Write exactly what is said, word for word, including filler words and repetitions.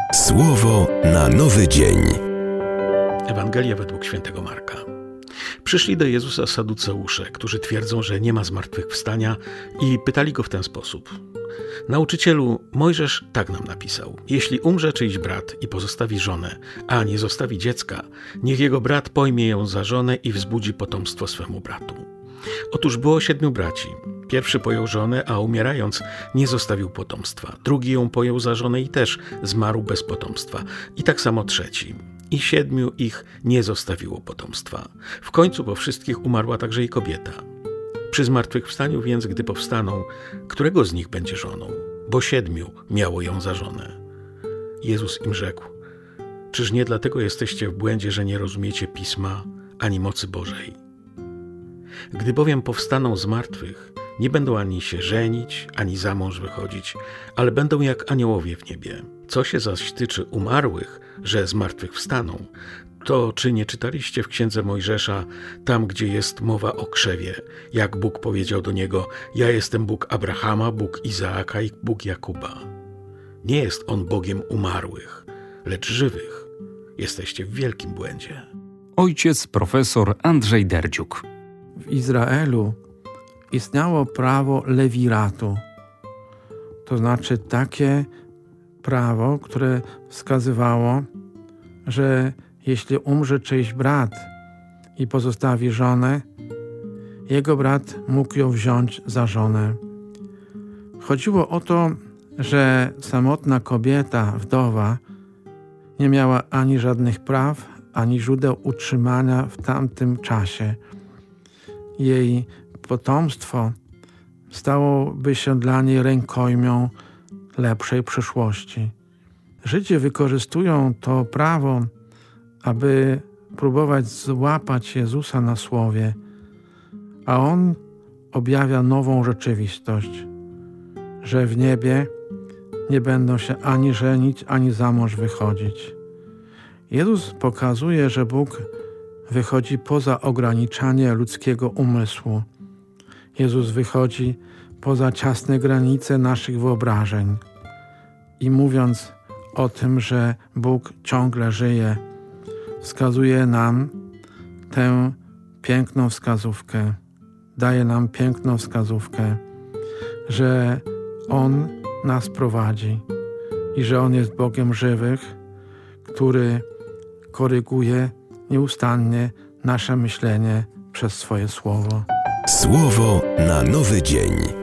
Słowo na nowy dzień. Ewangelia według świętego Marka. Przyszli do Jezusa saduceusze, którzy twierdzą, że nie ma zmartwychwstania, i pytali go w ten sposób: Nauczycielu, Mojżesz tak nam napisał: jeśli umrze czyjś brat i pozostawi żonę, a nie zostawi dziecka, niech jego brat pojmie ją za żonę i wzbudzi potomstwo swemu bratu. Otóż było siedmiu braci. Pierwszy pojął żonę, a umierając nie zostawił potomstwa. Drugi ją pojął za żonę i też zmarł bez potomstwa. I tak samo trzeci. I siedmiu ich nie zostawiło potomstwa. W końcu po wszystkich umarła także i kobieta. Przy zmartwychwstaniu więc, gdy powstaną, którego z nich będzie żoną? Bo siedmiu miało ją za żonę. Jezus im rzekł: czyż nie dlatego jesteście w błędzie, że nie rozumiecie Pisma ani mocy Bożej? Gdy bowiem powstaną z martwych, nie będą ani się żenić, ani za mąż wychodzić, ale będą jak aniołowie w niebie. Co się zaś tyczy umarłych, że z martwych wstaną, to czy nie czytaliście w księdze Mojżesza, tam gdzie jest mowa o krzewie, jak Bóg powiedział do niego: ja jestem Bóg Abrahama, Bóg Izaaka i Bóg Jakuba. Nie jest On Bogiem umarłych, lecz żywych. Jesteście w wielkim błędzie. Ojciec profesor Andrzej Derdziuk. W Izraelu istniało prawo lewiratu, to znaczy takie prawo, które wskazywało, że jeśli umrze czyjś brat i pozostawi żonę, jego brat mógł ją wziąć za żonę. Chodziło o to, że samotna kobieta, wdowa, nie miała ani żadnych praw, ani źródeł utrzymania w tamtym czasie. Jej potomstwo stałoby się dla niej rękojmią lepszej przyszłości. Żydzi wykorzystują to prawo, aby próbować złapać Jezusa na słowie, a On objawia nową rzeczywistość, że w niebie nie będą się ani żenić, ani za mąż wychodzić. Jezus pokazuje, że Bóg wychodzi poza ograniczanie ludzkiego umysłu. Jezus wychodzi poza ciasne granice naszych wyobrażeń. I mówiąc o tym, że Bóg ciągle żyje, wskazuje nam tę piękną wskazówkę, daje nam piękną wskazówkę, że On nas prowadzi i że On jest Bogiem żywych, który koryguje nieustannie nasze myślenie przez swoje słowo. Słowo na nowy dzień.